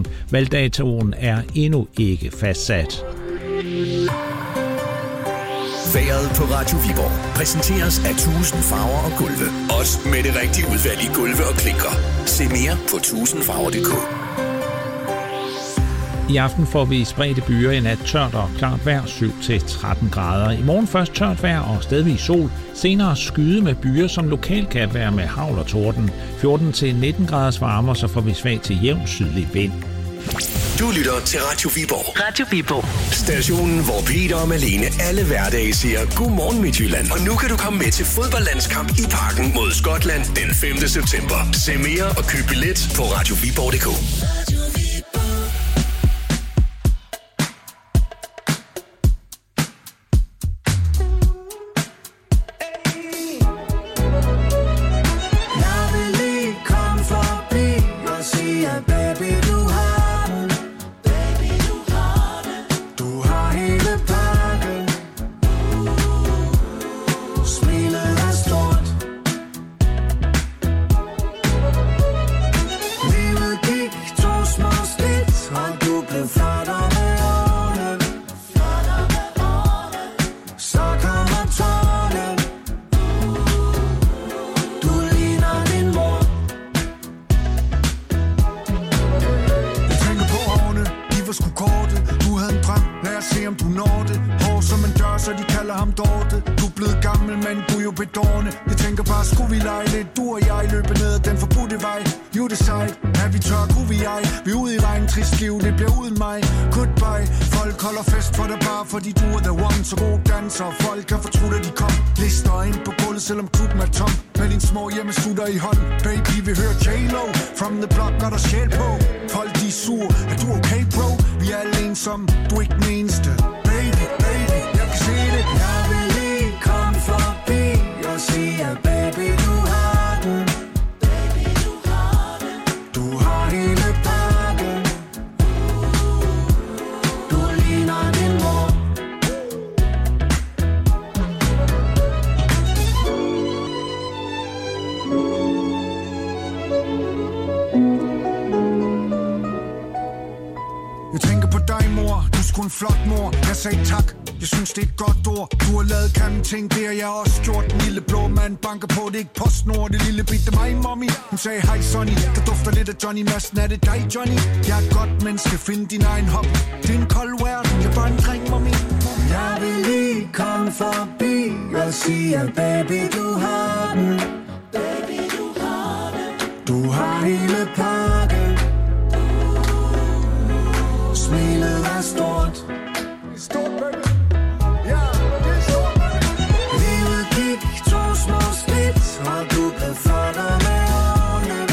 afstemning. Valgdatoen er endnu ikke fastsat. Vejret på Radio Viborg præsenteres af 1000 farver og gulve. Også med det rigtige udvalg i gulve og klinker. Se mere på 1000farver.dk. I aften får vi spredte byer, i nat tørt og klart vejr, 7-13 grader. I morgen først tørt vejr og stedvis sol. Senere skyde med byer, som lokalt kan være med hagl og torden. 14-19 graders varme, så får vi svag til jævn sydlig vind. Du lytter til Radio Viborg. Radio Viborg. Stationen, hvor Peter og Malene alle hverdage siger Godmorgen Midtjylland. Og nu kan du komme med til fodboldlandskamp i Parken mod Skotland den 5. september. Se mere og køb billet på radioviborg.dk. Johnny Madsen, er det dig, Johnny? Jeg er et godt menneske, find din egen hop. Det er en kold verden, jeg er bare en dreng, mommy. Jeg vil lige komme forbi og sige, baby, du har den. Baby, du har den. Du har hele pakken. Smilet er stort. Stort, baby. Ja, det er stort, baby. Livet gik 2 små skridt, og du blev flottere med årene.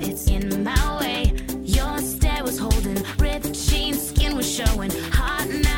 Red jeans, skin was showing, hot and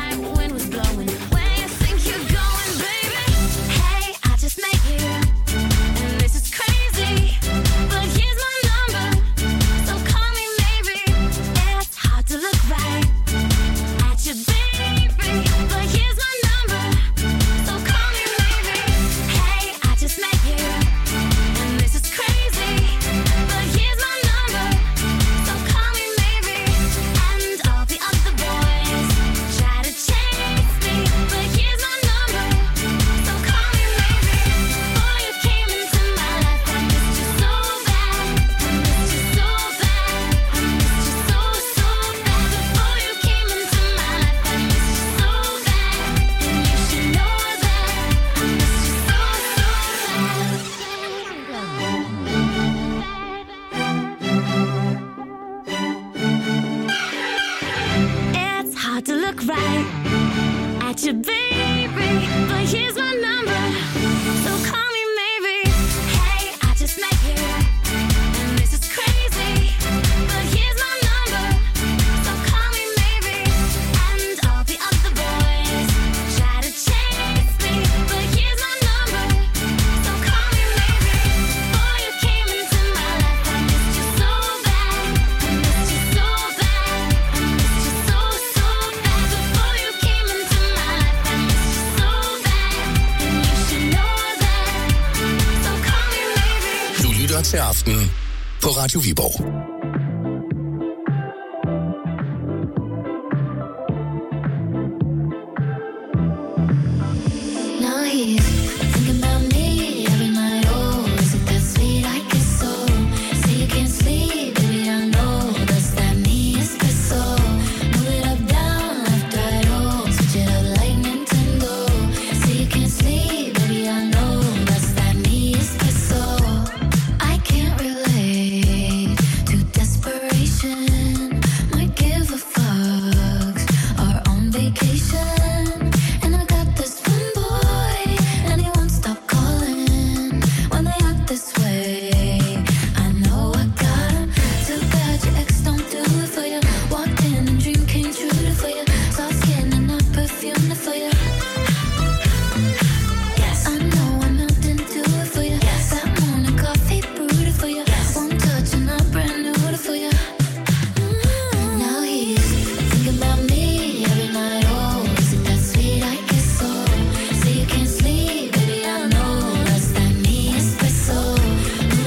your baby, but here's my number, so call me maybe. Hey, I just met you, and this is crazy, but here's my number, so call me maybe. And all the other boys try to chase me, but here's my number, so call me maybe. Before you came into my life, I missed you so bad, I missed you so bad, I missed you so bad. Before you came into my life, I missed you so bad, and you should know that, so call me maybe. Du lytter til Aften på Radio Viborg. Now he's thinking about me every night. Oh, is it that sweet I kiss so? Say you can't sleep, baby, I know that's that me espresso. Move it up, down, left, right, oh, switch it up like Nintendo. Say you can't sleep, baby, I know that's that me espresso. I can't relate to desperation. Might give a fuck. Are on vacation, and I got this one boy, and he won't stop calling when they act this way. I know I got him. Too bad your ex don't do it for you. Walked in and dream came true for you. Soft skin and not perfume for you. Yes, I know I melt into it for you. Yes, that morning coffee brewed it for you. Yes, one touch and I'm brand new for you. Now he's thinking about me every night. Oh, is it that sweet I kiss so? Say you can't sleep, baby, I know that's that me espresso. Move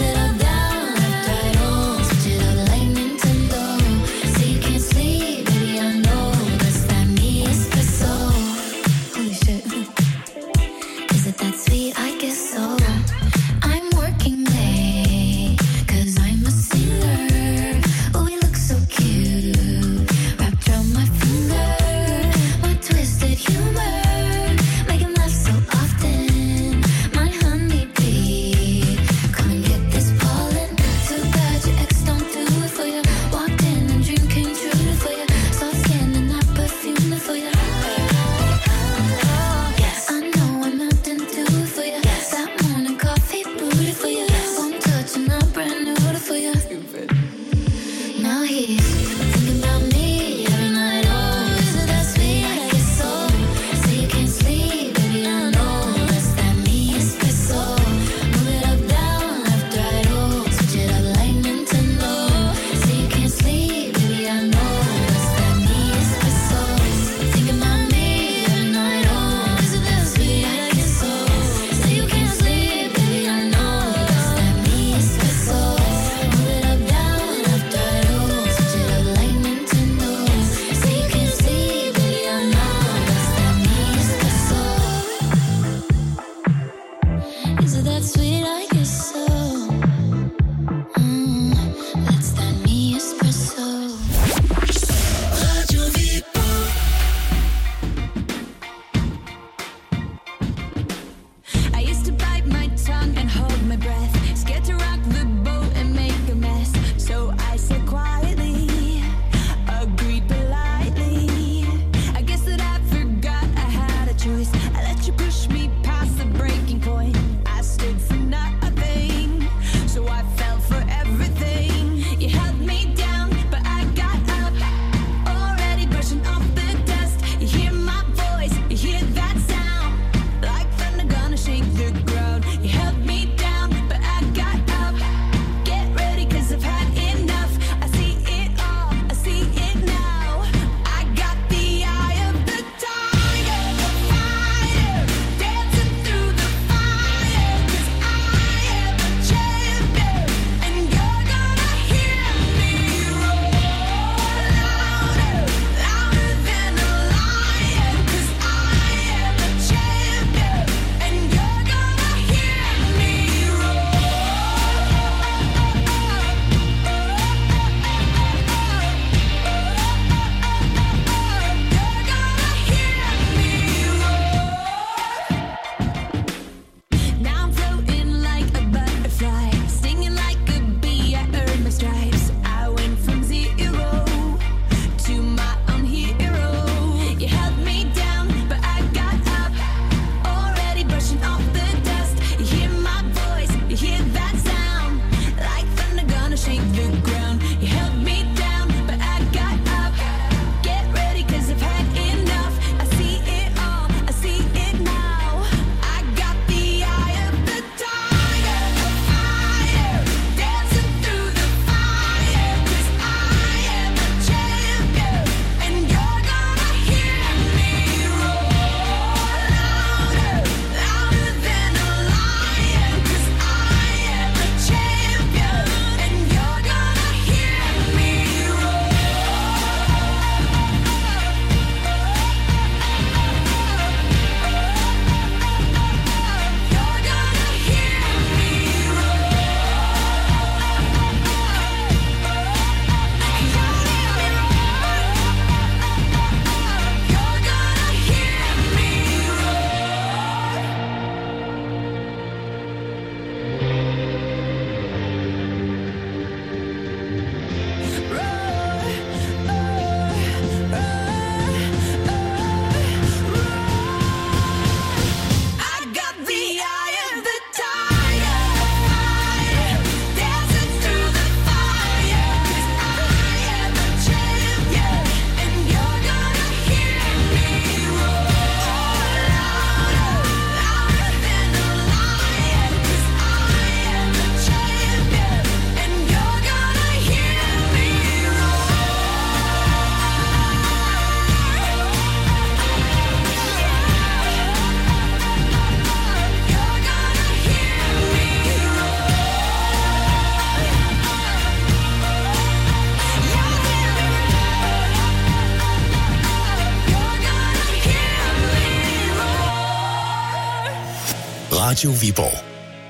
Radio Viborg.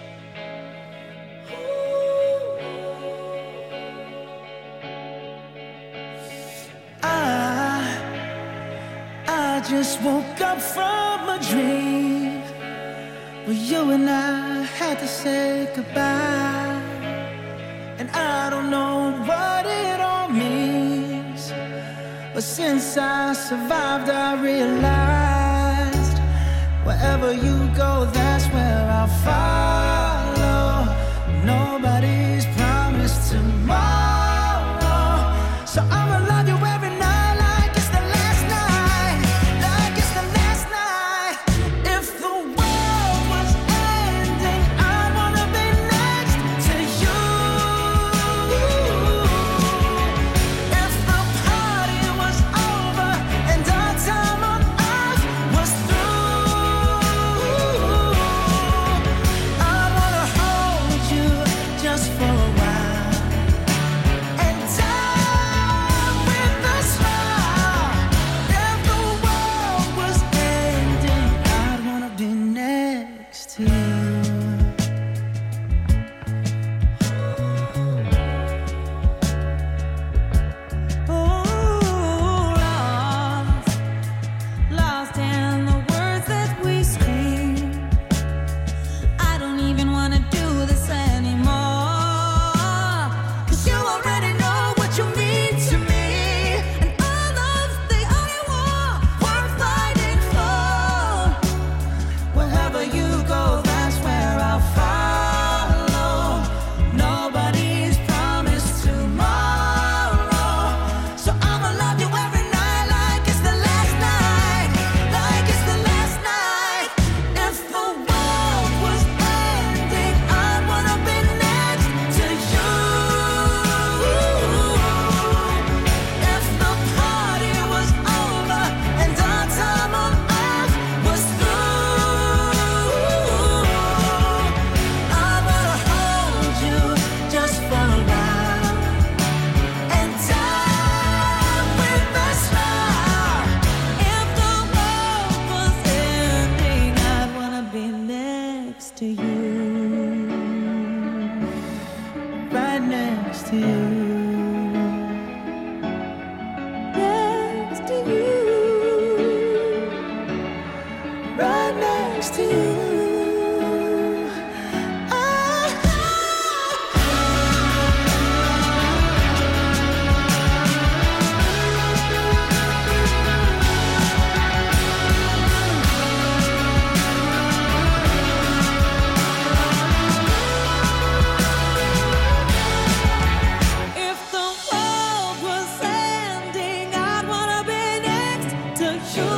I just woke up from a dream where you and I had to say goodbye, and I don't know what it all means, but since I survived I realized wherever you go, that's where I'll follow. Nobody's promised tomorrow, so I'ma love you every night like it's the last night, like it's the last night. If the world was ending, I'd wanna be next to you. If the party was over and our time on earth was through, I'd wanna hold you just for a while and die with a smile. If the world was ending, I'd wanna be next to you. Lost in the words that we scream. I don't even wanna do this anymore, 'cause you already know what you mean to me, and all of the only war worth fighting for. Wherever you go, that's where I'll follow. Nobody's promised tomorrow, so I'ma love you every night like it's the last night, like it's the last night. If the world was ending, I'd wanna be next to you. If the party was over and our time on earth was through, I'd wanna hold you just for a while and die with a smile. If the world was ending, I'd wanna be next to you. Right next to you. Next to you. Right next to you. If the world was ending, I'd wanna be next to you.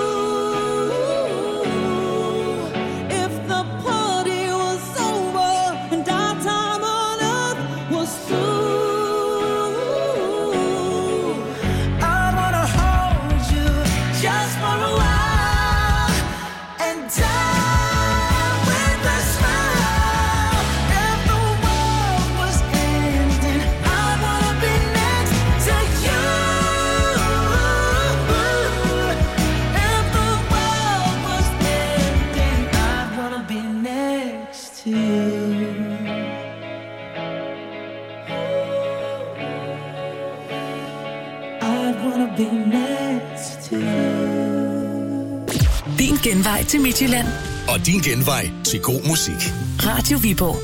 If the party was over and our time on earth was through, I wanna hold you just for a while and die with a smile. If the world was ending, I wanna be next to you. If the world was ending, I wanna be next to you. I wanna be next to you. Din genvej til Midtjylland. Og din genvej til god musik. Radio Viborg.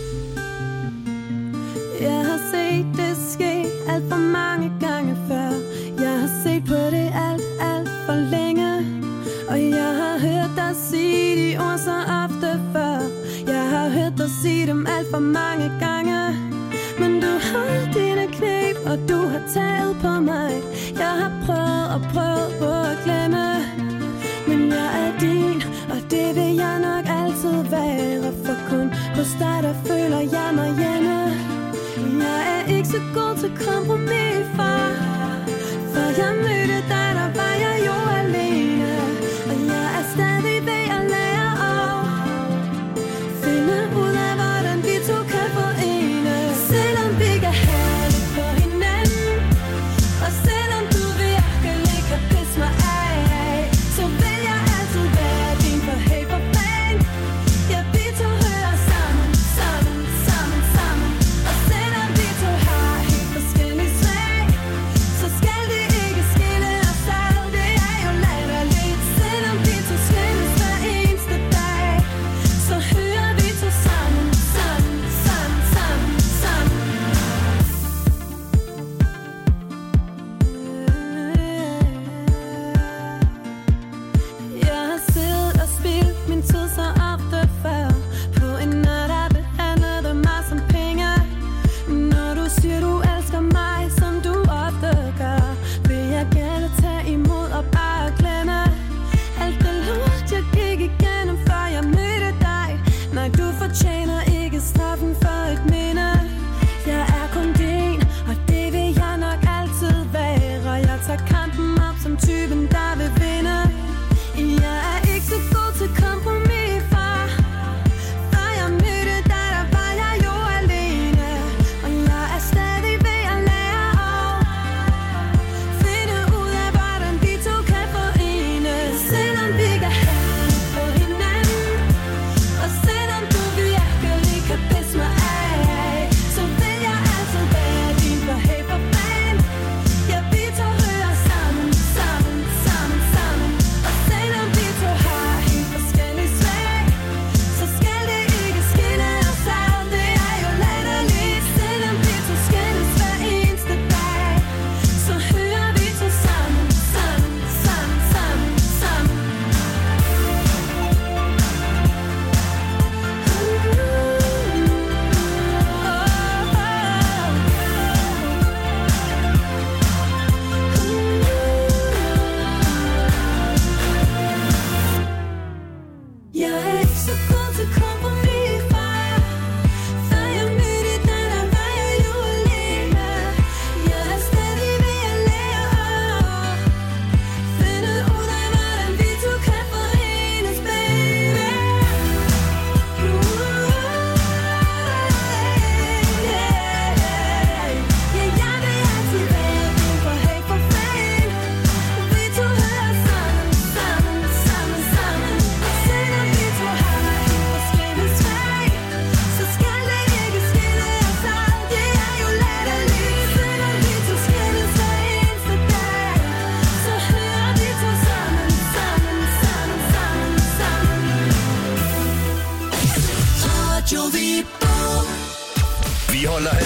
jeg har set det ske alt for mange gange før. Jeg har set på det alt for længe, og jeg har hørt dig sige de ord så ofte før. Jeg har hørt dig sige dem alt for mange gange, men du har dine knæb, og du har taget på mig. Jeg har prøvet på at glemme, men jeg er din, og det vil jeg nok altid være. For kun hos dig, der føler jeg mig hjemme. Jeg er ikke så god til kompromis, far. For jeg mødte dig, der var jeg jo alene. Og jeg er stadig ved at lære at finde ud af, hvordan vi to kan forene. Selvom vi kan have det på hinanden, og selvom du virkelig kan pisse mig af, så vil jeg altid være din for hey for fan. Ja, vi to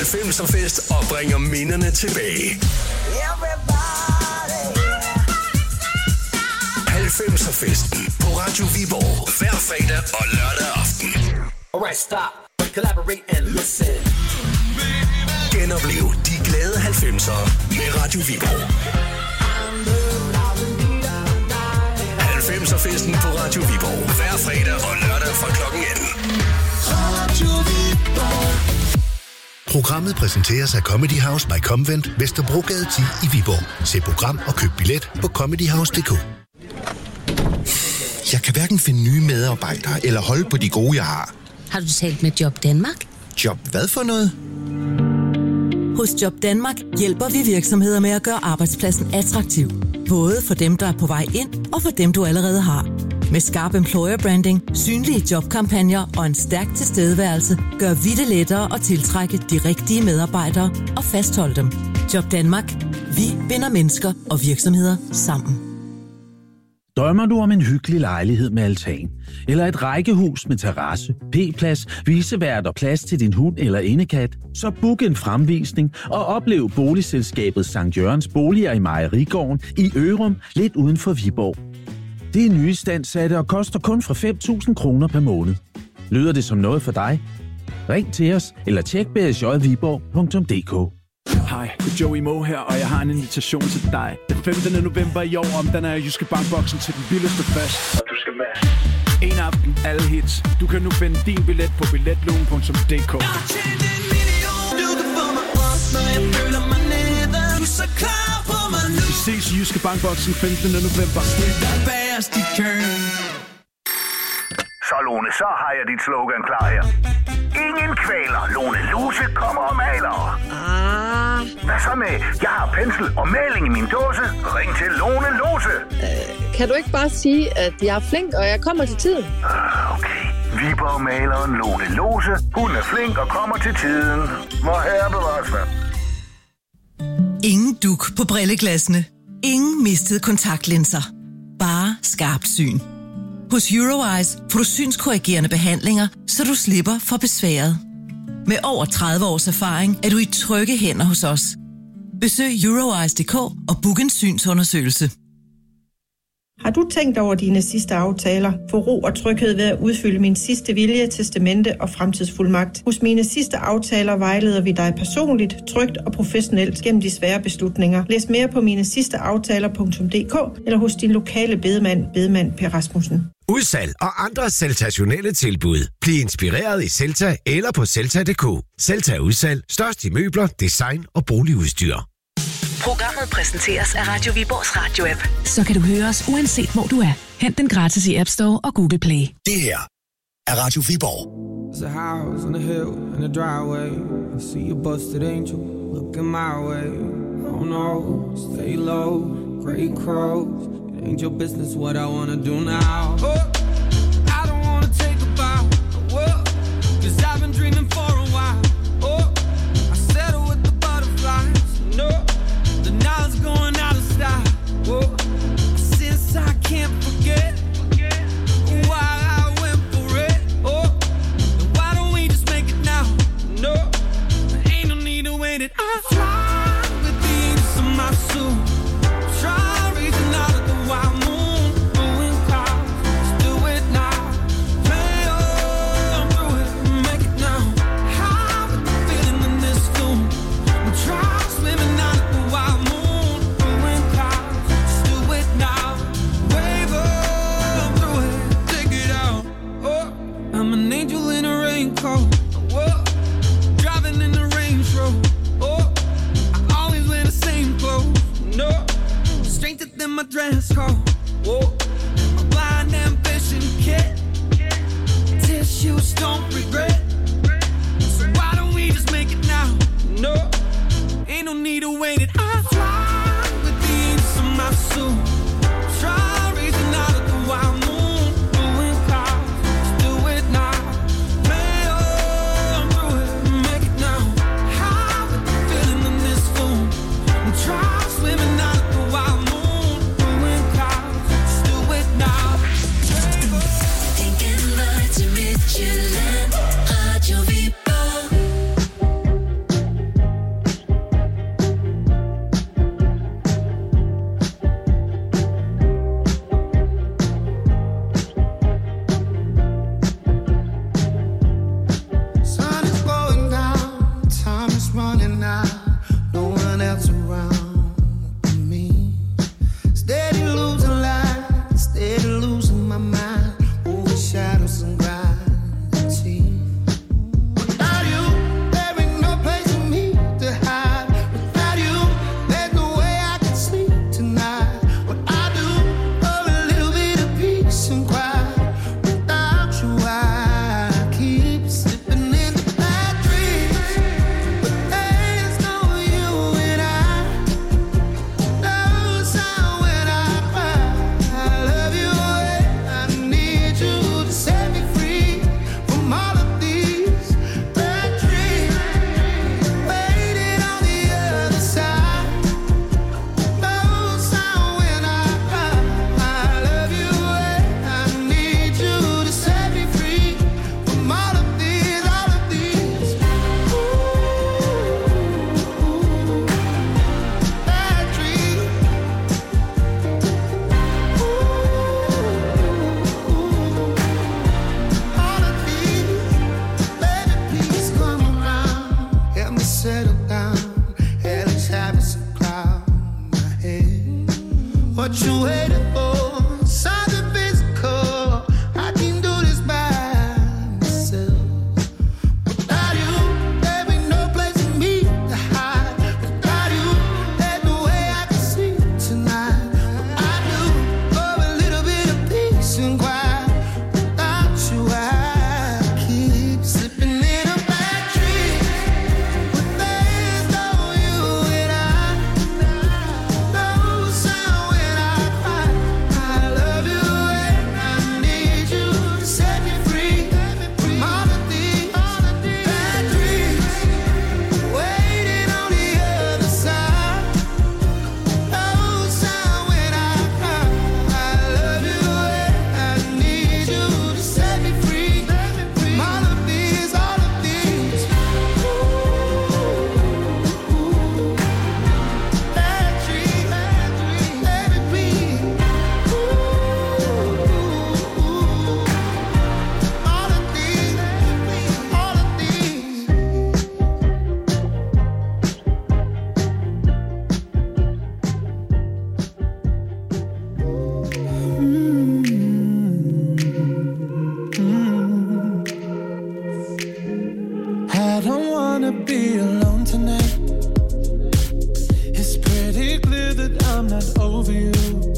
90'er-fest og bringer minderne tilbage. 90'er-festen på Radio Viborg. Hver fredag og lørdag aften. Alright, stop. Collaborate and listen. Genoplev de glade 90'ere med Radio Viborg. 90'er-festen på Radio Viborg. Hver fredag og lørdag fra klokken 18. Radio Viborg. Programmet præsenteres af Comedy House by Convent, Vesterbrogade 10 i Viborg. Se program og køb billet på comedyhouse.dk. Jeg kan hverken finde nye medarbejdere eller holde på de gode, jeg har. Har du talt med Job Danmark? Job hvad for noget? Hos Job Danmark hjælper vi virksomheder med at gøre arbejdspladsen attraktiv. Både for dem, der er på vej ind, og for dem, du allerede har. Med skarp employer branding, synlige jobkampagner og en stærk tilstedeværelse, gør vi det lettere at tiltrække de rigtige medarbejdere og fastholde dem. Job Danmark. Vi binder mennesker og virksomheder sammen. Drømmer du om en hyggelig lejlighed med altan? Eller et rækkehus med terrasse, p-plads, visevært og plads til din hund eller indekat? Så book en fremvisning og oplev boligselskabet Sankt Jørgens Boliger i Mejerigården i Ørum, lidt uden for Viborg. Det er nyistandssatte og koster kun fra 5.000 kroner per måned. Lyder det som noget for dig? Ring til os eller tjek bsjviborg.dk. Hej, det er Joey Moe her, og jeg har en invitation til dig. Den 15. november i år omdanner jeg Jyske Bankboksen til den vildeste fest. Og du skal med. En aften, alle hits. Du kan nu finde din billet på billetlugen.dk. Vi ses i Jyske Bankboksen 15. november. Så Lone, så har jeg dit slogan klar her. Ingen kvæler, Lone Lose kommer og maler. Hvad så med, jeg har pensel og maling i min dåse. Ring til Lone Lose. Kan du ikke bare sige, at jeg er flink, og jeg kommer til tiden? Okay. Viborg-maleren Lone Lose. Hun er flink og kommer til tiden. Hvor herre bevares med. Ingen duk på brilleglassene. Ingen mistede kontaktlinser. Bare skarpt syn. Hos Eurowise får du synskorrigerende behandlinger, så du slipper for besværet. Med over 30 års erfaring er du i trygge hænder hos os. Besøg Eurowise.dk og book en synsundersøgelse. Har du tænkt over dine sidste aftaler? Få ro og tryghed ved at udfylde min sidste vilje, testamente og fremtidsfuldmagt. Hos mine sidste aftaler vejleder vi dig personligt, trygt og professionelt gennem de svære beslutninger. Læs mere på minesidsteaftaler.dk eller hos din lokale bedemand Per Rasmussen. Udsalg og andre sensationelle tilbud. Bliv inspireret i Celta eller på Celta.dk. Celta Udsalg. Størst i møbler, design og boligudstyr. Programmet præsenteres af Radio Viborgs radio-app. Så kan du høre os uanset hvor du er. Hent den gratis i App Store og Google Play. Det her er Radio Viborg. There's a house on a hill in a driveway. I see a busted angel looking my way. Oh no, stay low, gray crows. It ain't your business what I wanna do now. Oh, I don't wanna take a bow. Whoa, 'cause I've been dreaming for a while. Oh, I settle with the butterflies. No, the knowledge going out of style. Whoa, since I can't forget why I went for it. Oh, then why don't we just make it now? No, there ain't no need to wait it. I fly with the angels in my soul. Try reaching out at the wild moon, blowing clouds. Let's do it now. Play on through it, make it now. How with the feeling in this room? Try swimming out at the wild moon, blowing clouds. Let's do it now. Wave on through it, take it out. Oh, I'm an angel in a raincoat. Whoa, driving in the Range Rover. Oh, I always wear the same clothes. No, straighter than my dress code. Whoa, my blind ambition kid. Tissues don't regret. So why don't we just make it now? No, ain't no need to wait it. I fly with the angels in my soul. Try reaching out at the wild moon, blowing clouds. Let's do it now. Play on through it, make it now. How with the feeling in this room? Try swimming out at the wild moon, blowing clouds. Let's do it now. Thinking like to Midtjylland, Radio Viborg. settle down, at least have some cloud in my head. What you waiting for? Something physical. I can do this by myself. Without you, there ain't no place for me to hide. Without you, there's no way I can sleep tonight. But I do for a little bit of peace and quiet. Without you, I keep slipping in a bad dream. But there's no you and I. No sound when I cry. I love you and I need you to set me free from all of these bad dreams. Waiting on the other side. No sound when I cry. I love you and I need you to set me free from all of these bad dreams. I don't wanna be alone tonight. It's pretty clear that I'm not over you.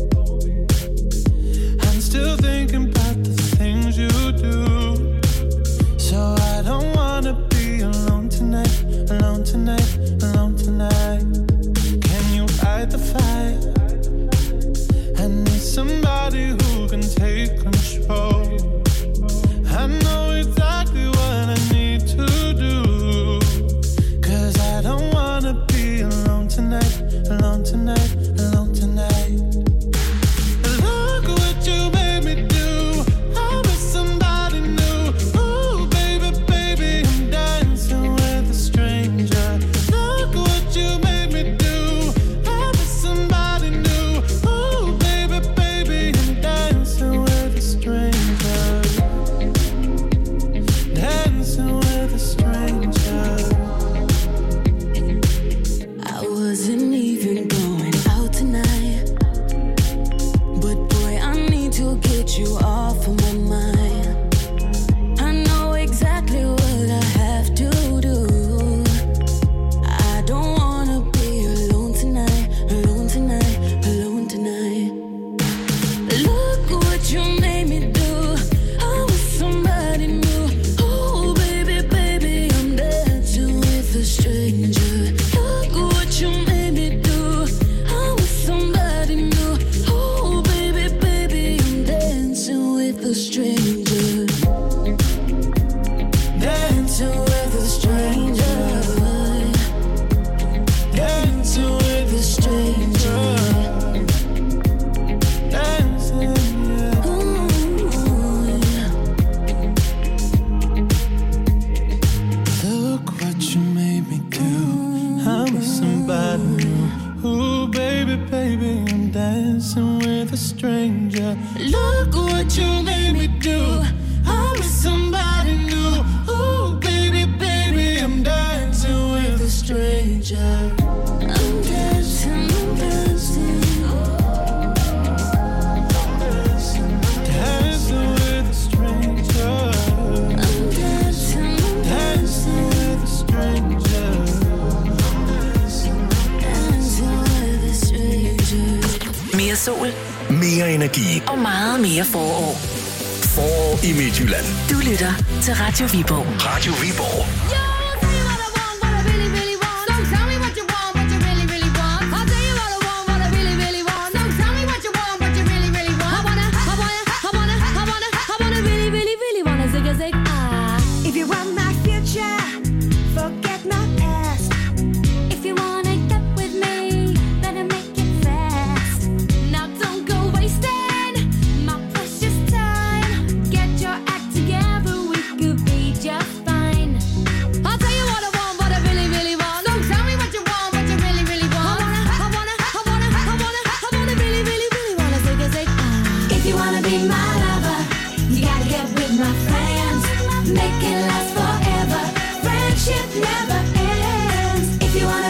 I'm still thinking about the things you do. So I don't wanna be alone tonight, alone tonight, alone tonight. Can you fight the fire? I need somebody who can take control. I know exactly what I need to do. 'Cause I don't wanna be alone tonight, alone tonight, alone tonight. Look what you made me do. I'm with somebody new. Ooh, baby, baby, I'm dancing with a stranger. Look what you made me do. I'm with somebody new. Ooh, baby, baby, I'm dancing with a stranger. Dancing with a stranger. I wasn't even going out tonight, but boy, I need to get you off of my mind. I know exactly what I have to do. I don't wanna be alone tonight, alone tonight, alone tonight. Look what you made me do. I was somebody new. Oh, baby, baby, I'm dancing with a stranger. Look what you made me do. I was somebody new. Oh, baby, baby, I'm dancing with a stranger. Dancing with a stranger. Dancing with a stranger. Dancing, yeah. Look what you made me do. I'm with somebody new. Ooh, baby, baby, I'm dancing with a stranger. Look what you made me do. I'm with somebody new. Ooh, baby, baby, I'm dancing with a stranger. I'm dancing, I'm dancing. Dancing with a stranger. I'm dancing, I'm Dancing with a stranger. dancing with a stranger. Mere sol. Mere energi. Og meget mere forår. Forår i Midtjylland. Du lytter til Radio Viborg. Radio Viborg. If you want my future, forget my past. If you wanna get with me, better make it fast. Now don't go wasting my precious time. Get your act together, we could be just fine. I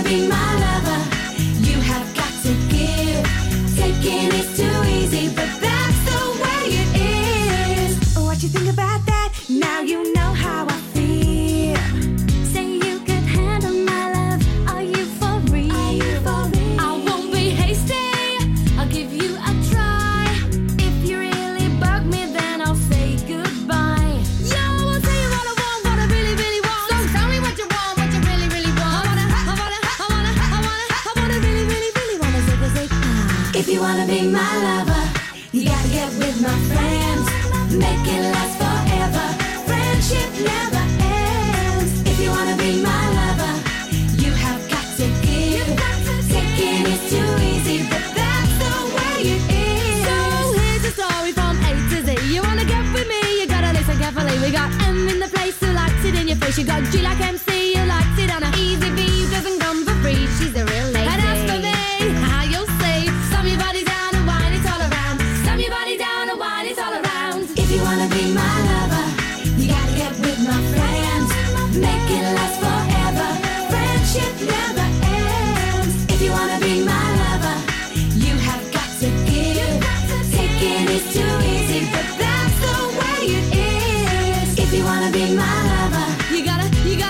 be my lover, you have got to give. Taking is too easy, but that's the way it is. What you think about that? Now you know how I feel. Say you could handle my love. Are you for real? I won't be hasty. I'll give you a try. If you really bug me, then I'll say goodbye. Yo, I'll tell you what I want, what I really, really want. So tell me what you want, what you really, really want. I wanna really, really, really wanna zig. If you wanna be my lover, you gotta get with my friends. Make it last forever. Friendship never ends. If you wanna be my lover, you have got to give. Taking is too easy, but that's the way it is. So here's the story from A to Z. You wanna get with me, you gotta listen carefully. We got M in the place who likes it in your face. You got G like MC, who likes it on a easy V, who doesn't come for free. She's a real lady. And as for me, how you'll see, slam your body down and wine it all around. Slam your body down and wine it all around. If you wanna be my lover, you gotta get with my friends. Make it last forever. Friendship never ends. If you wanna be my lover, you have got to give. Taking is too easy, but that's the way it is. If you wanna be my lover, you gotta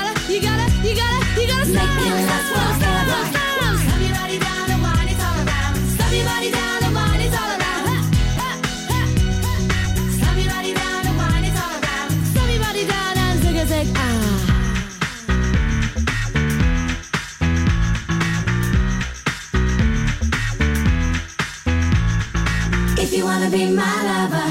make it last forever. Slam your body down and wine it all around. Slam your body down and wine it all around. Slam your body down and wine it all around. Slam your body down and zig. If you wanna be my lover.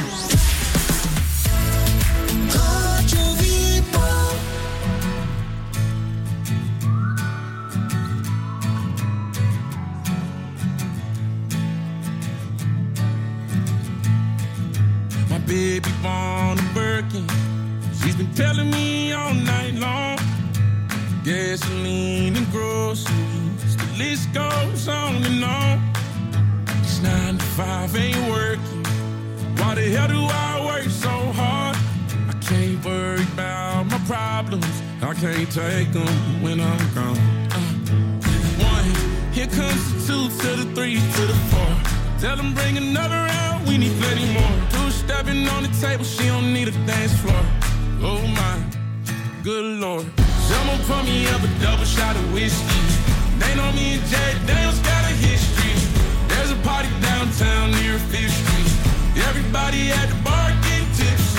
Baby born a Birkin. She's been telling me all night long. Gasoline and groceries, the list goes on and on. It's 9 to 5, ain't working. Why the hell do I work so hard? I can't worry about my problems. I can't take them when I'm gone. 1, here comes the 2 to the 3 to the 4. Tell them bring another round, we need plenty more. 2 stepping on the table, she don't need a dance floor. Oh my, good Lord. Someone pour me up a double shot of whiskey. They know me and Jay Daniels got a history. There's a party downtown near 5th Street. Everybody at the bar getting tipsy.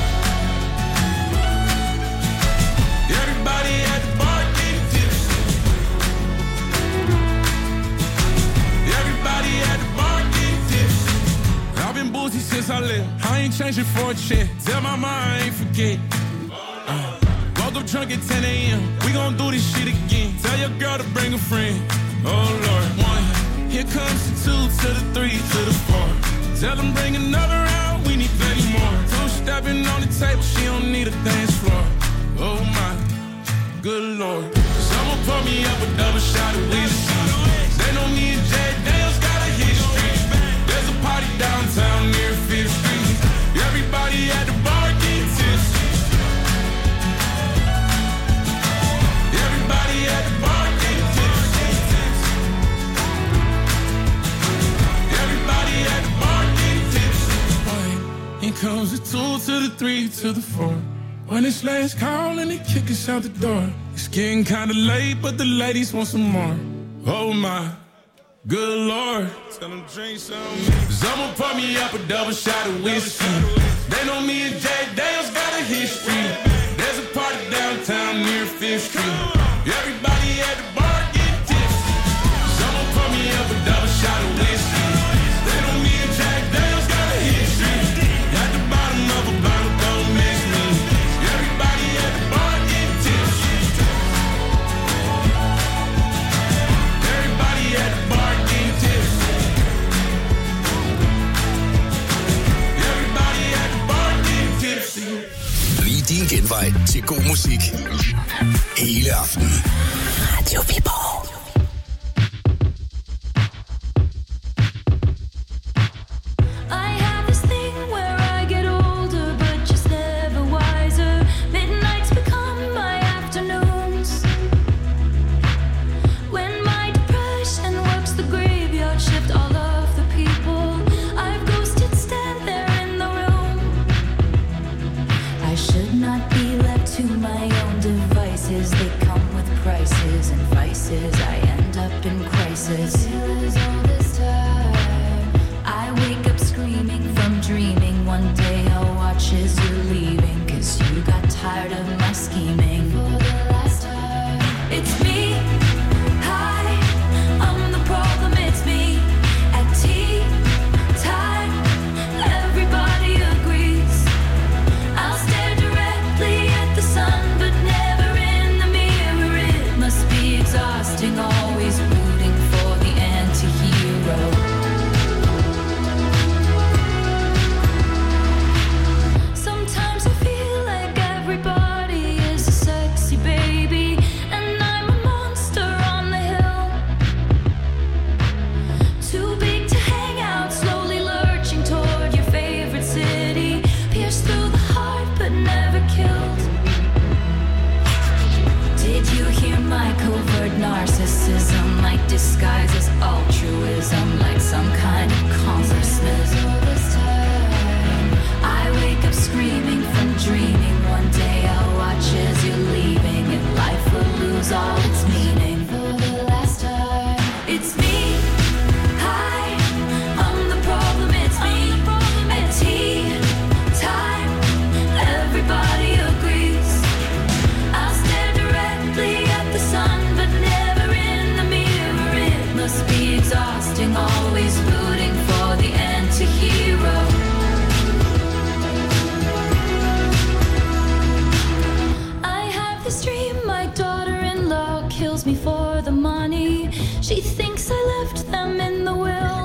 Everybody at the bar getting tipsy. Everybody at the bar getting tipsy. I've been boozy since I left. I ain't changing for a check. Tell my mom I ain't forget. Woke up drunk at 10 a.m. We gon' do this shit again. Tell your girl to bring a friend. Oh Lord. 1, here comes the 2 to the 3 to the 4. Tell them bring another round, we need plenty more. 2 stepping on the table, she don't need a dance floor. Oh my, good Lord. Someone pour me up a double shot of whiskey. They know me and Jay Daniels got a history. There's a party downtown near 5th Street. Everybody at the bar getting tipsy. Everybody at the bar getting tipsy. Everybody at the bar getting tipsy. Here comes the 2 to the 3 to the 4. When it's last call and they kick us out the door. It's getting kinda late, but the ladies want some more. Oh my, good Lord. Tell them drink some. Someone pour me up a double shot of whiskey. They know me and Jay Daniels got a history. There's a party downtown near 5th Street. Everybody at the bar getting tipsy. Someone pour me up a double shot of whiskey. They know me and Jay Daniels got a history. At the bottom of a bottle, don't miss me. Everybody at the bar getting tipsy. Everybody at the bar getting tipsy. Everybody at the bar getting tipsy. Bliv din genvej til god musik hele aftenen. Radio Viborg. When places, I end up in crisis. All this time, I wake up screaming from dreaming. One day I'll watch as you're leaving, 'cause you got tired of my scheming. For the last time, it's me. Hi, I'm the problem, it's me. At tea time, everybody agrees. I'll stare directly at the sun, but never in the mirror. It must be exhausting, always rooting for the anti-hero. Sometimes I feel like everybody is a sexy baby, and I'm a monster on the hill. Too big to hang out, slowly lurching toward your favorite city. Pierced through the heart, but never killed. Did you hear my covert narcissism? Like disguise as altruism, like some kind of consciousness. All this time, I wake up screaming from dreaming. One day I'll watch as you're leaving, and life will lose all its meaning. For the last time, it's me. Hi, I'm the problem, it's me. At tea time, everybody agrees. I'll stare directly at the sun, but never in the mirror. It must be exhausting, always rooting for the anti-hero. I have this dream, my daughter-in-law kills me for the money. She thinks I left them in the will.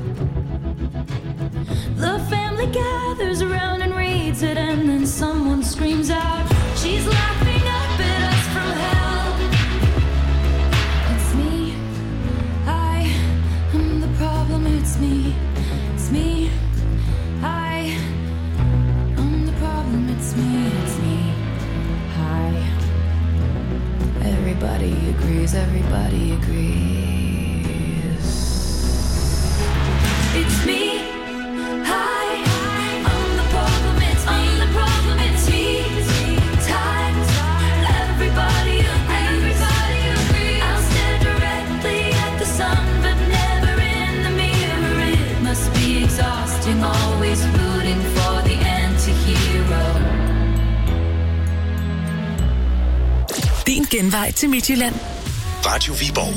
The family gathers around and reads it, and then someone screams out, she's laughing up at us from hell. It's me. I am the problem, it's me. It's me. I am the problem, it's me. It's me. Hi. Everybody agrees, everybody agrees. It's me. Hi. I'm the problem, it's me. I'm the problem, it's me. Time. Everybody agrees. Everybody agrees. I'll stare directly at the sun, but never in the mirror. It must be exhausting, always rooting for the anti-hero. Din genvej til Midtjylland. Radio Viborg.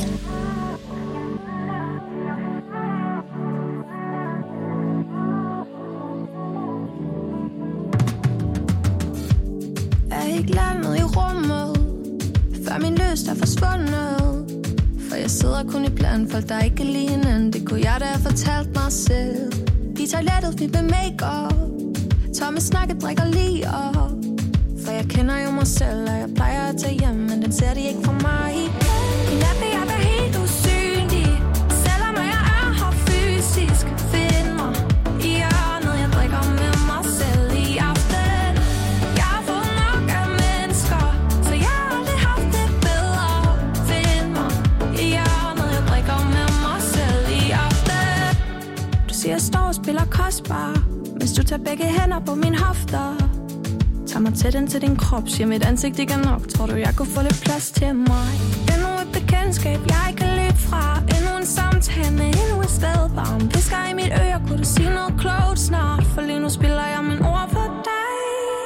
Jeg er ikke landet i rummet, før min lyst er forsvundet. For jeg sidder kun i plan, folk der ikke kan lide hinanden. Det kunne jeg da have fortalt mig selv. I toilettet vi med make-up, tomme snakke drikker lige op. For jeg kender jo mig selv, og jeg plejer at tage hjem, men den ser de ikke for mig. I nat vil jeg være helt usynlig, selvom jeg er her fysisk. Find mig i hjørnet, jeg drikker med mig selv i aften. Jeg har fået nok af mennesker, så jeg har aldrig haft det bedre. Find mig i hjørnet, jeg drikker med mig selv i aften. Du siger, jeg står og spiller kostbar, hvis du tager begge hænder på mine hofter. Tag mig tæt ind til din krop, siger mit ansigt ikke er nok. Tror du, jeg kunne få lidt plads til mig? Endnu et bekendtskab, jeg kan løbe fra. Endnu en samtale med endnu et sted varm. Visker i mit øre, kunne du sige noget klogt snart? For lige nu spiller jeg min ord for dig.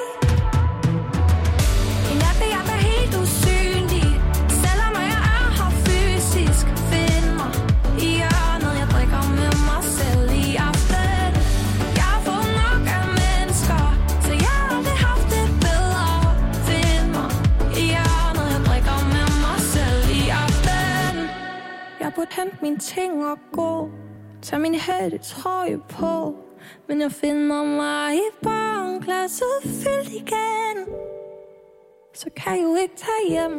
I nat vil jeg være helt usynlig, selvom jeg er her fysisk. Find mig i hjørnet, jeg drikker med mig selv i aften. Jeg har fået nok af mennesker, så jeg har aldrig haft det bedre. Find mig i hjørnet, jeg drikker med mig selv i aften. Jeg burde hente mine ting og gå, tag min hættetrøje på, men jeg finder mig i barnglasset fyldt igen. Så kan jeg jo ikke tage hjem.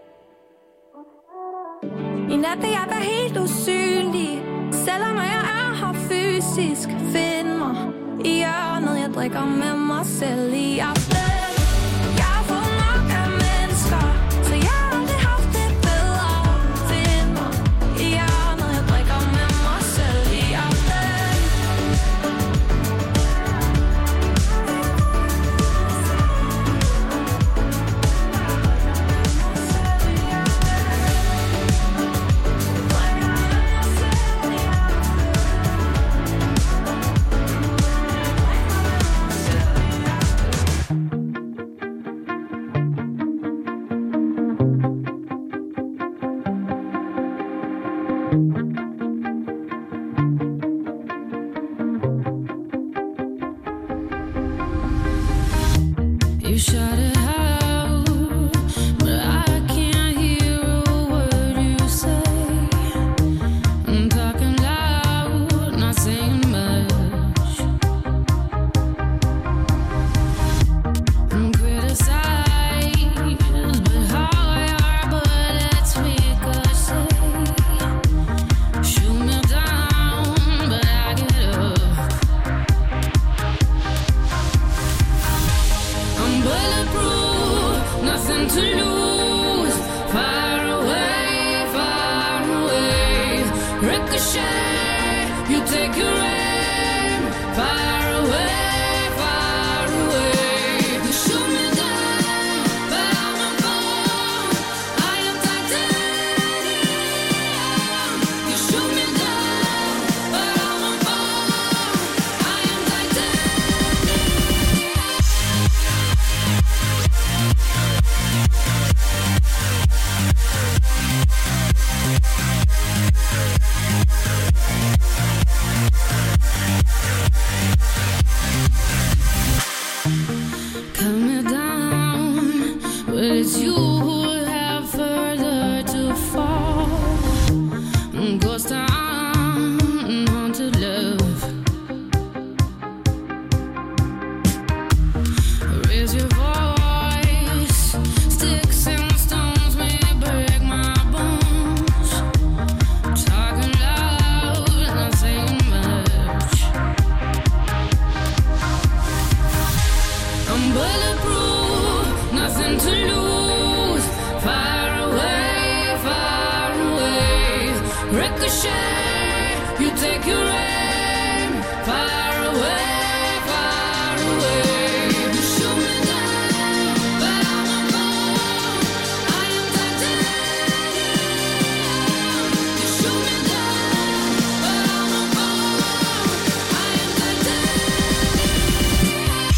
I nat vil jeg være helt usynlig, selvom jeg er her fysisk. Find mig i hjørnet, jeg drikker med mig selv i aften. Jeg har fået nok af mennesker, så jeg har aldrig haft det bedre. Find mig i hjørnet, jeg drikker med mig selv i aften. You shut it out, but I can't hear a word you say. I'm talking loud, not saying much. I'm criticized, but how are bullets ricochet? Shoot me down, but I get up. I'm bulletproof, nothing to lose. Far away, far away. Ricochet, you take your aim. Far away, far away. You shoot me down, but I'm a bomb. I am titanium. You shoot me down, but I'm a bomb. I am titanium. Cut me down, but it's you who have further to fall. Ghost town, haunted love. Raise your voice, sticks and stones may break my bones. Talking loud, not saying much. I'm bulletproof, nothing to lose. Far away, far away. Ricochet, you take your aim. Far away, far away. You shoot me down, but I'm a bomb. I am titanium. You shoot me down, but I'm a bomb. I am titanium.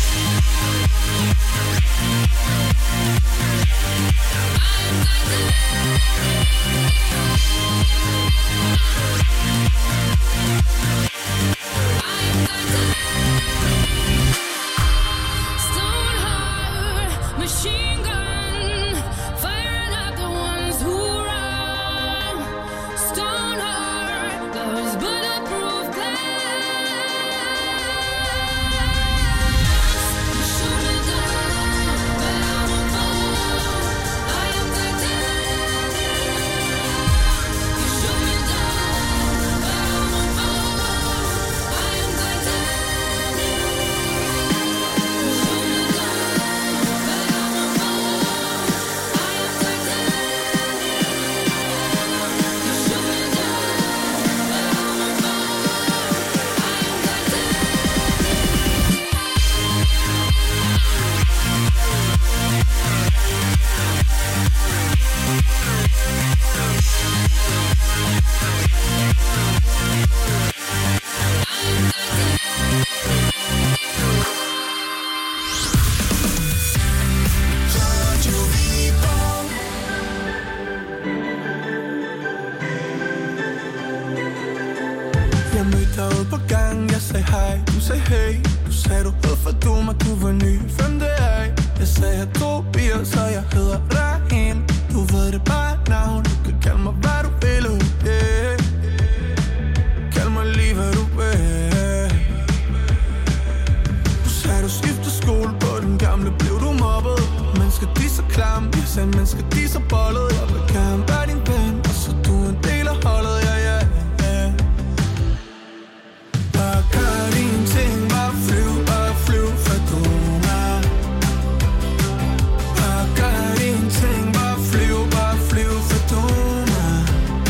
Stone heart, machine gun, firing at the ones who run. Stone heart, those bulletproof glass. You shoot me down, but I'm a bomb. I am titanium. You shoot me down, but I'm a bomb. I am titanium. You shoot me down, but I'm a bomb. I am titanium. You shoot me down, but I'm a bomb. I am Jeg mødte dig ude på gangen, jeg sagde hej, du sagde hey. Du sagde du hed for dum, og du var ny, hvem det er. Jeg sagde jeg tog bier, så jeg hedder Rahim. Du ved det bare navn, du kan kalde mig hvad du vil, yeah. Kald mig lige hvad du vil. Du sagde du skiftede skole, på den gamle blev du mobbet. Mennesker de så klamme, jeg sagde mennesker de så bollet. Jeg vil gerne være din ven, og så du en del af holdet, ja, ja. Bare gør dine ting, bare flyv for du mig. Bare gør dine ting, bare flyv for du mig.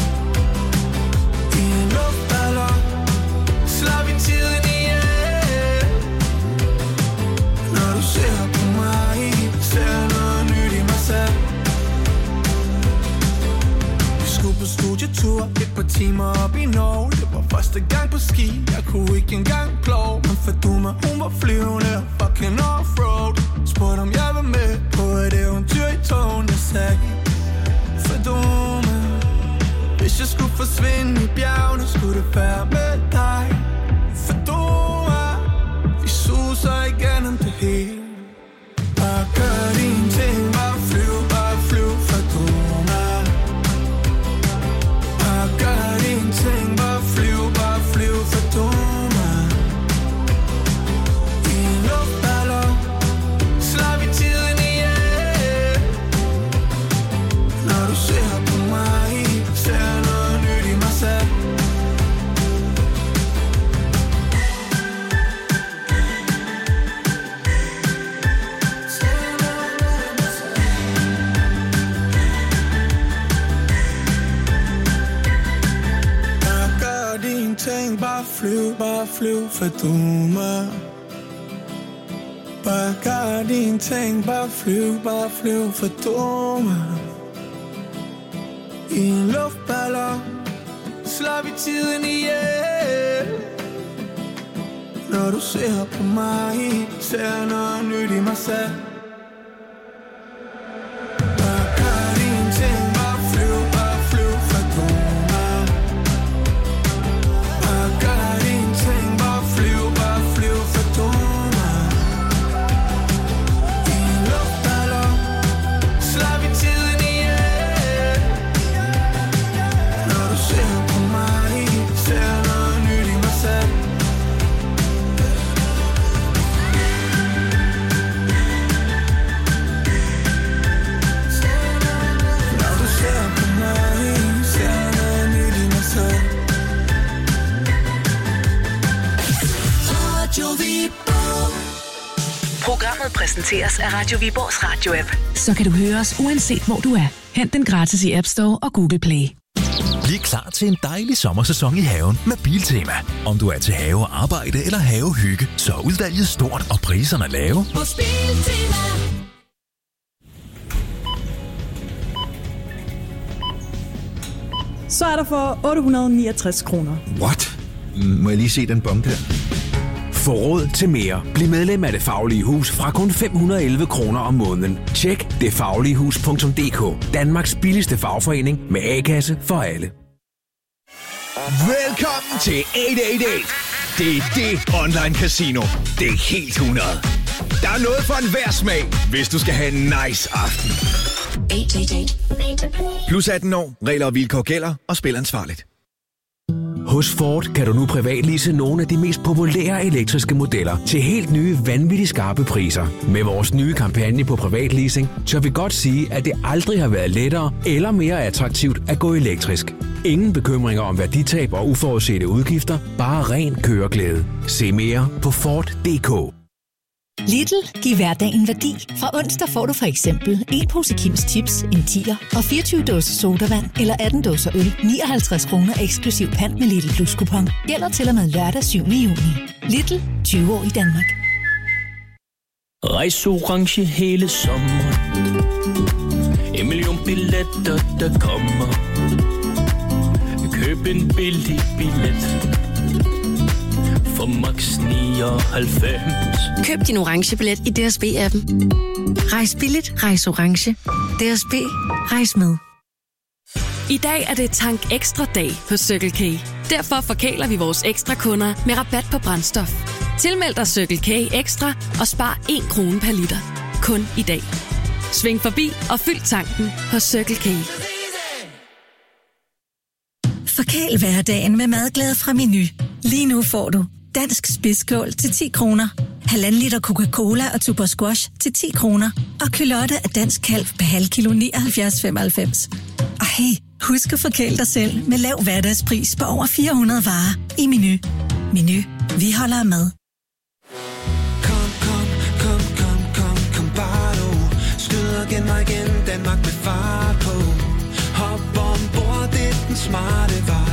I en luftballon, slår vi tiden ihjel. Når du ser på mig, ser noget nyt i mig selv. Vi skulle på studietur, et par timer op i Norge. Det var første gang på ski, jeg kunne ikke engang plove. Men Faduma, hun var flyvende og fucking offroad. Spurgte om jeg var med på et eventyr i togen. Jeg sagde, Faduma, hvis jeg skulle forsvinde i bjergene, skulle det være med dig. For du er, vi suser igennem det hele. Bare gør dine ting, bare flyv for du er. Bare gør dine ting, bare flyv for du er. I en luftballon slår vi tiden ihjel. Når du ser på mig, ser noget nyt i mig selv. Ting, bare flyv for du mig. Bare gør dine ting, bare flyv for du mig. I en luftballon slår vi tiden ihjel. Når du ser på mig, ser noget nyt i mig selv. Bare gør dine ting, bare flyv for du mig. Bare gør dine ting, bare flyv for du mig. I en luftballon slår vi tiden ihjel. Når du ser på mig, ser noget nyt i mig selv. Når du ser på mig, ser noget nyt i mig selv. Radio Viborg. Programmet præsenteres af Radio Viborgs radio-app. Så kan du høre os uanset hvor du er. Hent den gratis i App Store og Google Play. Bliv klar til en dejlig sommersæson i haven med Biltema. Om du er til havearbejde eller havehygge, så er udvalget stort og priserne lave. Hos Biltema. Så er der for 869 kroner. What? Må jeg lige se den bombe der? Få råd til mere. Bliv medlem af Det Faglige Hus fra kun 511 kroner om måneden. Tjek detfagligehus.dk. Danmarks billigste fagforening med A-kasse for alle. Velkommen til 888. Det er det online casino. Det er helt 100. Der er noget for enhver smag, hvis du skal have en nice aften. 888. Plus 18 år. Regler og vilkår gælder, og spil ansvarligt. Hos Ford kan du nu privatlease nogle af de mest populære elektriske modeller til helt nye, vanvittigt skarpe priser. Med vores nye kampagne på privatleasing, tør vi godt sige, at det aldrig har været lettere eller mere attraktivt at gå elektrisk. Ingen bekymringer om værditab og uforudsete udgifter, bare ren køreglæde. Se mere på Ford.dk. Lidl giver hverdagen værdi. Fra onsdag får du for eksempel en pose Kims Chips, en 10'er og 24 dåser sodavand eller 18 dåser øl. 59 kroner eksklusiv pant med Lidl Plus kupon. Gælder til og med lørdag 7. juni. Lidl, 20 år i Danmark. Rejs orange hele sommeren. En million billetter, der kommer. Køb en billig billet. For max 99. Køb din orange billet i DSB-appen. Rejs billigt, rejs orange. DSB, rejs med. I dag er det Tank Ekstra dag hos Circle K. Derfor forkæler vi vores ekstra kunder med rabat på brændstof. Tilmeld dig Circle K Ekstra og spar 1 krone per liter. Kun i dag. Sving forbi og fyld tanken hos Circle K. Forkæl hverdagen med madglæde fra Meny. Lige nu får du dansk spidskål til 10 kroner, 1,5 liter Coca-Cola og Tuborg Squash til 10 kroner, og kylotte af dansk kalv per halv kilo 79,95. Og hey, husk at forkæle dig selv med lav hverdagspris på over 400 varer i Meny. Meny, vi holder med. Kom bare du. Skyder igen mig igen, Danmark med fart på. Hop ombord, det er den smarte vej.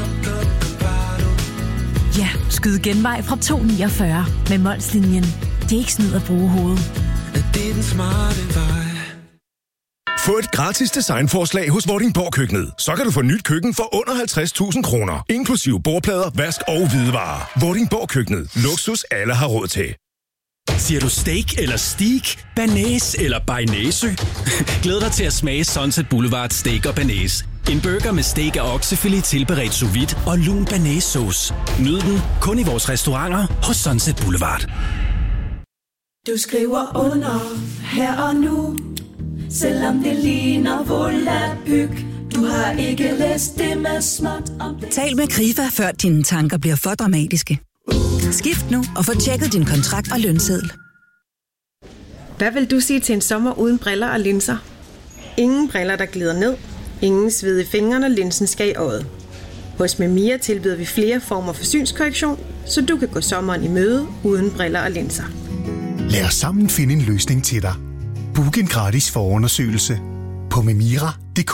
Ja, skyd genvej fra 249 med Molslinjen. Det er ikke snyd at bruge hovedet. Det er den smarte vej. Få et gratis designforslag hos Vordingborg Køkkenet. Så kan du få nyt køkken for under 50.000 kroner. Inklusive bordplader, vask og hvidevarer. Vordingborg Køkkenet. Luksus alle har råd til. Siger du steak eller steak, banæs eller bearnaise? Glæd dig til at smage Sunset Boulevard Steak og Banæs. En burger med steak og oksefilet tilberedt sous vide og lun banæssauce. Nyd den kun i vores restauranter hos Sunset Boulevard. Du skriver under her og nu, selvom det ligner volapyk. Du har ikke læst det med småt om det. Tal med Krifa, før dine tanker bliver for dramatiske. Skift nu og få tjekket din kontrakt og lønseddel. Hvad vil du sige til en sommer uden briller og linser? Ingen briller, der glider ned. Ingen sved i fingrene, og linsen skal i øjet. Hos Memia tilbyder vi flere former for synskorrektion, så du kan gå sommeren i møde uden briller og linser. Lad os sammen finde en løsning til dig. Book en gratis forundersøgelse på memira.dk.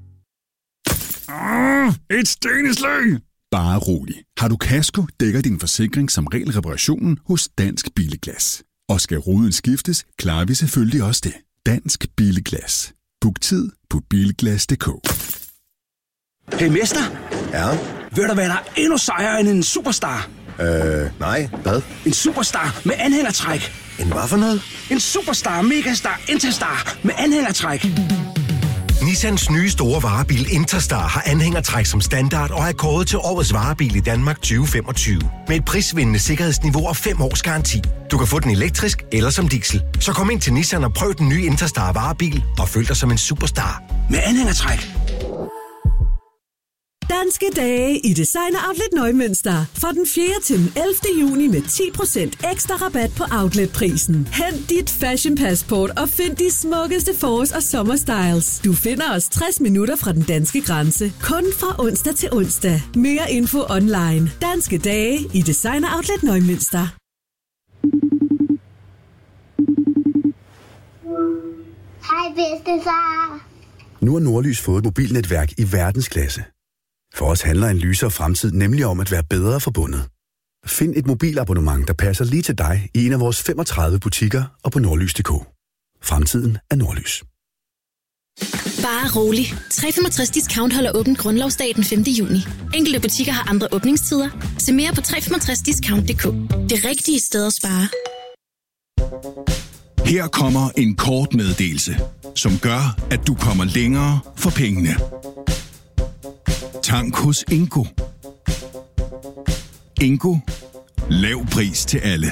Et steneslag! Bare rolig. Har du kasko, dækker din forsikring som regel reparationen hos Dansk Billeglas. Og skal ruden skiftes, klarer vi selvfølgelig også det. Dansk Billeglas. Book tid på bilglas.dk. Hey mester. Ja? Ved du hvad, der er endnu sejere end en superstar? Nej. Hvad? En superstar med anhængertræk. En hvad for noget? En superstar, megastar, interstar med anhængertræk. Nissans nye store varebil Interstar har anhængertræk som standard og er kåret til årets varebil i Danmark 2025. Med et prisvindende sikkerhedsniveau og 5 års garanti. Du kan få den elektrisk eller som diesel. Så kom ind til Nissan og prøv den nye Interstar varebil og føl dig som en superstar. Med anhængertræk. Danske dage i Designer Outlet Neumünster. Fra den 4. til den 11. juni med 10% ekstra rabat på outletprisen. Hent dit fashion passport og find de smukkeste forårs- og sommerstyles. Du finder os 60 minutter fra den danske grænse. Kun fra onsdag til onsdag. Mere info online. Danske dage i Designer Outlet Neumünster. Hej bedstefar. Nu har Nordlys fået et mobilnetværk i verdensklasse. For os handler en lysere fremtid nemlig om at være bedre forbundet. Find et mobilabonnement, der passer lige til dig i en af vores 35 butikker og på nordlys.dk. Fremtiden er Nordlys. Bare rolig. 365 Discount holder åbent grundlovsdag den 5. juni. Enkelte butikker har andre åbningstider. Se mere på 365discount.dk. Det rigtige sted at spare. Her kommer en kort meddelelse, som gør, at du kommer længere for pengene. Tank hos Ingo. Ingo. Lav pris til alle.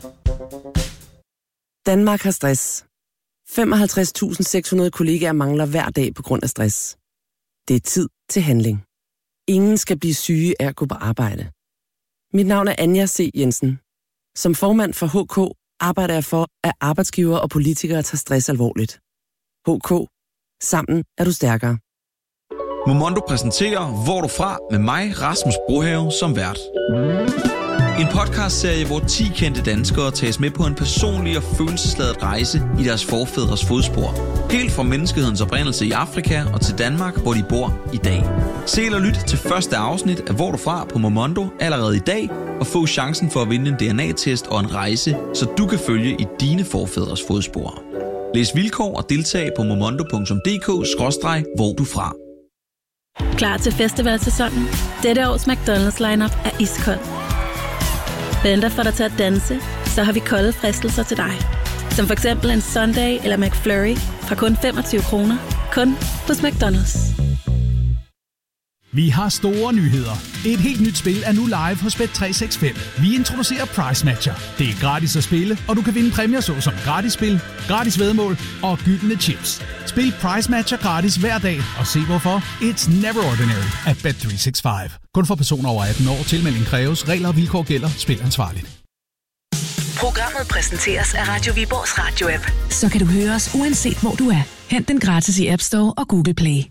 Danmark har stress. 55.600 kollegaer mangler hver dag på grund af stress. Det er tid til handling. Ingen skal blive syge af at gå på arbejde. Mit navn er Anja C. Jensen. Som formand for HK arbejder jeg for, at arbejdsgivere og politikere tager stress alvorligt. HK. Sammen er du stærkere. Momondo præsenterer Hvor du fra med mig, Rasmus Brohave, som vært. En podcastserie, hvor 10 kendte danskere tages med på en personlig og følelsesladet rejse i deres forfædres fodspor. Helt fra menneskehedens oprindelse i Afrika og til Danmark, hvor de bor i dag. Se eller lyt til første afsnit af Hvor du fra på Momondo allerede i dag, og få chancen for at vinde en DNA-test og en rejse, så du kan følge i dine forfædres fodspor. Læs vilkår og deltag på momondo.dk/hvor du fra. Klar til festivalsæsonen? Dette års McDonald's lineup er iskold. Venter for dig til at danse, så har vi kolde fristelser til dig. Som for eksempel en Sunday eller McFlurry fra kun 25 kroner. Kun hos McDonald's. Vi har store nyheder. Et helt nyt spil er nu live hos Bet365. Vi introducerer Price Matcher. Det er gratis at spille, og du kan vinde præmier såsom gratis spil, gratis væddemål og gyldne chips. Spil Price Matcher gratis hver dag, og se hvorfor. It's never ordinary at Bet365. Kun for personer over 18 år. Tilmelding kræves. Regler og vilkår gælder. Spil ansvarligt. Programmet præsenteres af Radio Viborgs Radio-app. Så kan du høre os uanset hvor du er. Hent den gratis i App Store og Google Play.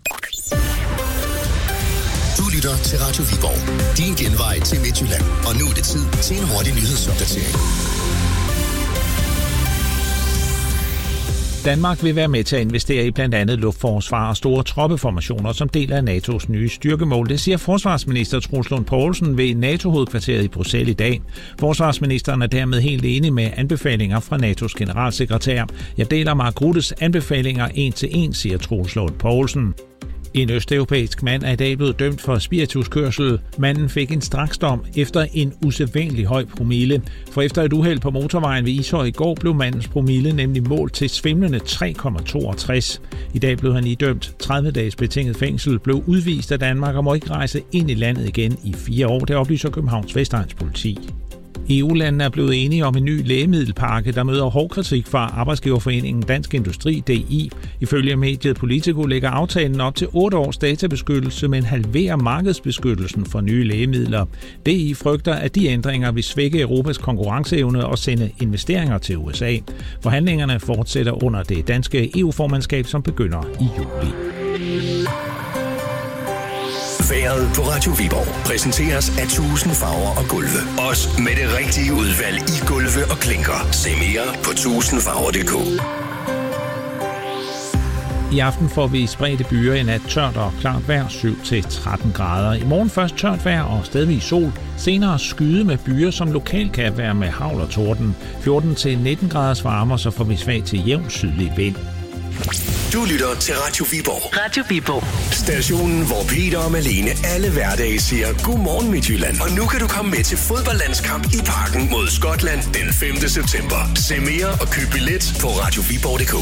Du lytter til Radio Viborg. Din genvej til Midtjylland. Og nu er det tid til en hurtig nyhedsopdatering. Danmark vil være med til at investere i blandt andet luftforsvar og store troppeformationer som del af NATO's nye styrkemål. Det siger forsvarsminister Troels Lund Poulsen ved NATO-hovedkvarteret i Bruxelles i dag. Forsvarsministeren er dermed helt enig med anbefalinger fra NATO's generalsekretær. Jeg deler Mark Ruthes anbefalinger en til en, siger Troels Lund Poulsen. En østeuropæisk mand er i dag blevet dømt for spirituskørsel. Manden fik en straksdom efter en usædvanlig høj promille. For efter et uheld på motorvejen ved Ishøj i går blev mandens promille nemlig målt til svimlende 3,62. I dag blev han idømt 30 dages betinget fængsel, blev udvist af Danmark og må ikke rejse ind i landet igen i 4 år, det oplyser Københavns Vestegns politi. EU-landene er blevet enige om en ny lægemiddelpakke, der møder hård kritik fra Arbejdsgiverforeningen Dansk Industri, DI. Ifølge mediet Politico lægger aftalen op til 8 års databeskyttelse, men halverer markedsbeskyttelsen for nye lægemidler. DI frygter, at de ændringer vil svække Europas konkurrenceevne og sende investeringer til USA. Forhandlingerne fortsætter under det danske EU-formandskab, som begynder i juli. Vejret på Radio Viborg præsenteres af 1000 farver og gulve. Også med det rigtige udvalg i gulve og klinker. Se mere på 1000farver.dk. I aften får vi spredte byer, i nat tørt og klart vejr, 7-13 grader. I morgen først tørt vejr og stadigvis sol. Senere skyde med byer, som lokalt kan være med hagl og torden. 14-19 graders varme, så får vi svag til jævn sydlig vind. Du lytter til Radio Viborg. Radio Viborg. Stationen, hvor Peter og Malene alle hverdage siger godmorgen Midtjylland. Og nu kan du komme med til fodboldlandskamp i Parken mod Skotland den 5. september. Se mere og køb billet på radioviborg.dk.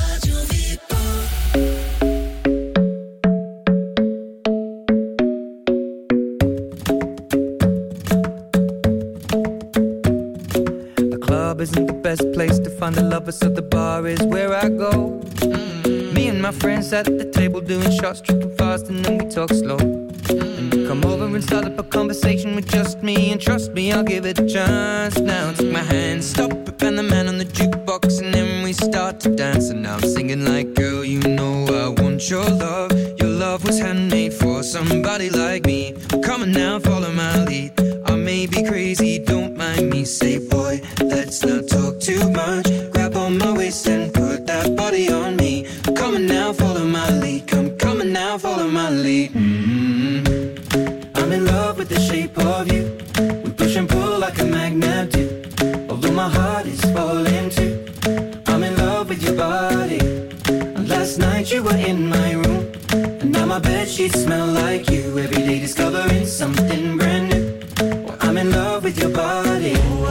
The club isn't the best place to find the lovers, so the bar is where I go. Me and my friends at the table doing shots, tripping fast, and then we talk slow. And you come over and start up a conversation with just me, and trust me, I'll give it a chance. Now take my hand, stop it, and the man on the jukebox, and then we start to dance. And now I'm singing like, girl, you know I want your love. Your love was handmade for somebody like me. Come on now, follow my lead. I may be crazy, don't mind me. Say, boy, let's not talk too much. Grab on my waist and put that body on me. Come on now, follow my lead. Come on now, follow my lead. I'm in love with the shape of you. We push and pull like a magnet do. Although my heart is falling too. I'm in love with your body. And last night you were in my room. And now my bedsheets smell like you. Every day discovering something brand new. Well, I'm in love with your body.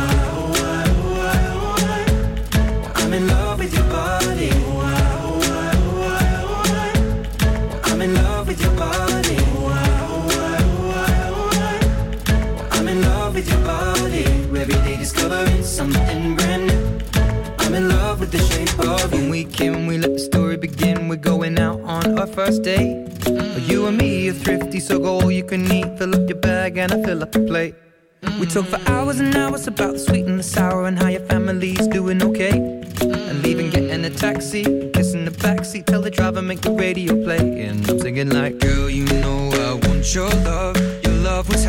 I'm in love with your body. I'm in love with your body. I'm in love with your body. Every day discovering something brand new. I'm in love with the shape of you. When we came, we let the story begin. We're going out on our first date. You and me are thrifty, so go all you can eat. Fill up your bag and I fill up the plate. We talk for hours and hours about the sweet and the sour and how your family's doing okay. And leaving, getting a taxi, kissing the backseat, tell the driver make the radio play. And I'm singing like, girl, you know I want your love. Your love was